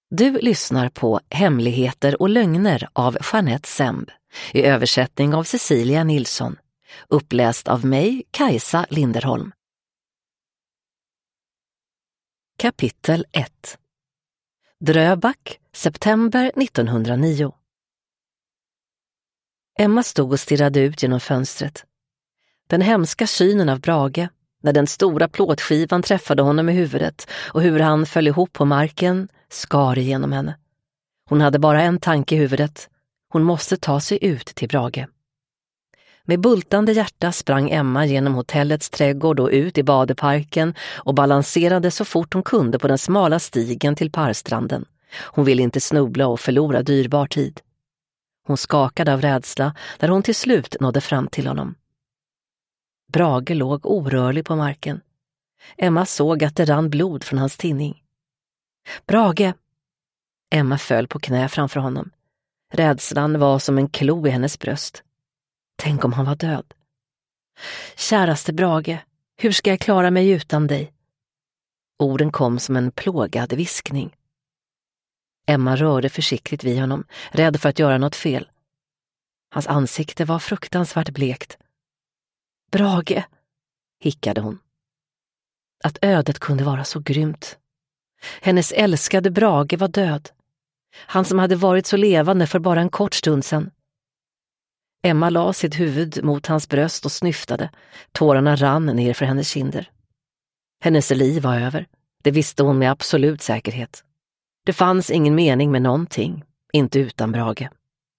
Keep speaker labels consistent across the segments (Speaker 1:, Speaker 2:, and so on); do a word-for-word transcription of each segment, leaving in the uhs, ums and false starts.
Speaker 1: Du lyssnar på Hemligheter och lögner av Jeanette Semb i översättning av Cecilia Nilsson, uppläst av mig, Kajsa Linderholm. Kapitel ett. Dröback, september nittonhundranio. Emma stod och stirrade ut genom fönstret. Den hemska synen av Brage, när den stora plåtskivan träffade honom i huvudet och hur han föll ihop på marken, skar igenom henne. Hon hade bara en tanke i huvudet. Hon måste ta sig ut till Brage. Med bultande hjärta sprang Emma genom hotellets trädgård och ut i badeparken och balanserade så fort hon kunde på den smala stigen till parstranden. Hon ville inte snubbla och förlora dyrbar tid. Hon skakade av rädsla när hon till slut nådde fram till honom. Brage låg orörlig på marken. Emma såg att det rann blod från hans tinning. Brage! Emma föll på knä framför honom. Rädslan var som en klo i hennes bröst. Tänk om han var död. Käraste Brage, hur ska jag klara mig utan dig? Orden kom som en plågad viskning. Emma rörde försiktigt vid honom, rädd för att göra något fel. Hans ansikte var fruktansvärt blekt. Brage, hickade hon. Att ödet kunde vara så grymt. Hennes älskade Brage var död. Han som hade varit så levande för bara en kort stund sedan. Emma la sitt huvud mot hans bröst och snyftade. Tårarna rann ner för hennes kinder. Hennes liv var över. Det visste hon med absolut säkerhet. Det fanns ingen mening med någonting, inte utan Brage.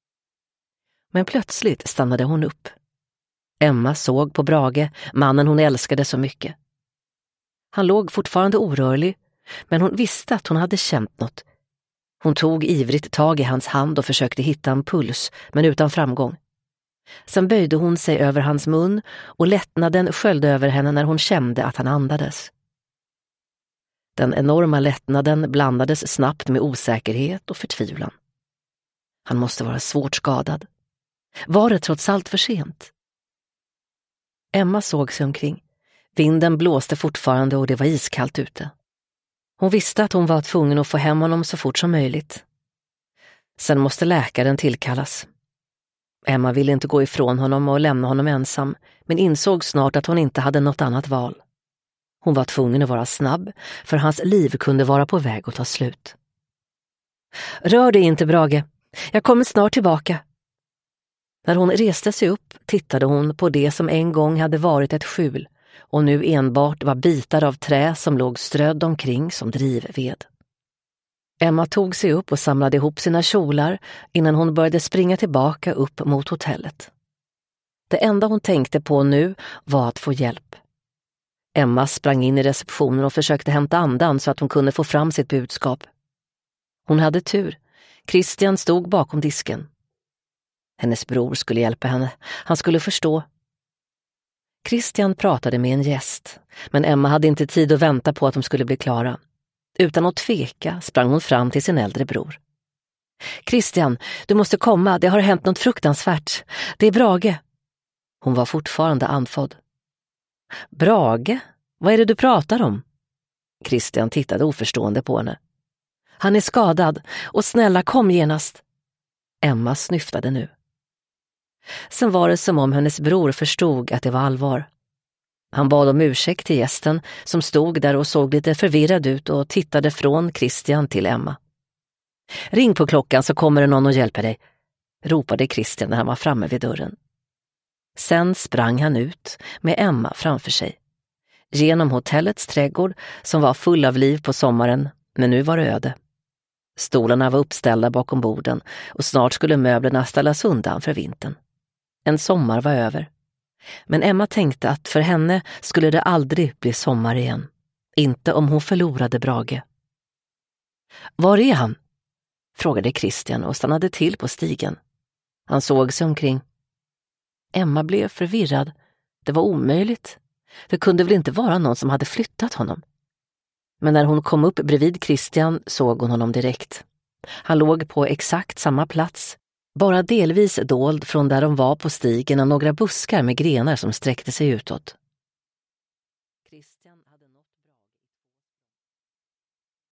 Speaker 1: Men plötsligt stannade hon upp. Emma såg på Brage, mannen hon älskade så mycket. Han låg fortfarande orörlig, men hon visste att hon hade känt något. Hon tog ivrigt tag i hans hand och försökte hitta en puls, men utan framgång. Sen böjde hon sig över hans mun och lättnaden sköljde över henne när hon kände att han andades. Den enorma lättnaden blandades snabbt med osäkerhet och förtvivlan. Han måste vara svårt skadad. Var det trots allt för sent? Emma såg sig omkring. Vinden blåste fortfarande och det var iskallt ute. Hon visste att hon var tvungen att få hem honom så fort som möjligt. Sen måste läkaren tillkallas. Emma ville inte gå ifrån honom och lämna honom ensam, men insåg snart att hon inte hade något annat val. Hon var tvungen att vara snabb, för hans liv kunde vara på väg att ta slut. Rör dig inte, Brage. Jag kommer snart tillbaka. När hon reste sig upp tittade hon på det som en gång hade varit ett skjul och nu enbart var bitar av trä som låg strödd omkring som drivved. Emma tog sig upp och samlade ihop sina kjolar innan hon började springa tillbaka upp mot hotellet. Det enda hon tänkte på nu var att få hjälp. Emma sprang in i receptionen och försökte hämta andan så att hon kunde få fram sitt budskap. Hon hade tur. Christian stod bakom disken. Hennes bror skulle hjälpa henne. Han skulle förstå. Christian pratade med en gäst, men Emma hade inte tid att vänta på att de skulle bli klara. Utan att tveka sprang hon fram till sin äldre bror. Christian, du måste komma, det har hänt något fruktansvärt. Det är Brage. Hon var fortfarande andfådd. Brage? Vad är det du pratar om? Christian tittade oförstående på henne. Han är skadad och snälla kom genast. Emma snyftade nu. Sen var det som om hennes bror förstod att det var allvar. Han bad om ursäkt till gästen som stod där och såg lite förvirrad ut och tittade från Christian till Emma. Ring på klockan så kommer det någon och hjälper dig, ropade Christian när han var framme vid dörren. Sen sprang han ut med Emma framför sig. Genom hotellets trädgård som var full av liv på sommaren, men nu var det öde. Stolarna var uppställda bakom borden och snart skulle möblerna ställas undan för vintern. En sommar var över. Men Emma tänkte att för henne skulle det aldrig bli sommar igen. Inte om hon förlorade Brage. Var är han? Frågade Christian och stannade till på stigen. Han såg sig omkring. Emma blev förvirrad. Det var omöjligt. Det kunde väl inte vara någon som hade flyttat honom. Men när hon kom upp bredvid Christian såg hon honom direkt. Han låg på exakt samma plats, bara delvis dold från där de var på stigen av några buskar med grenar som sträckte sig utåt.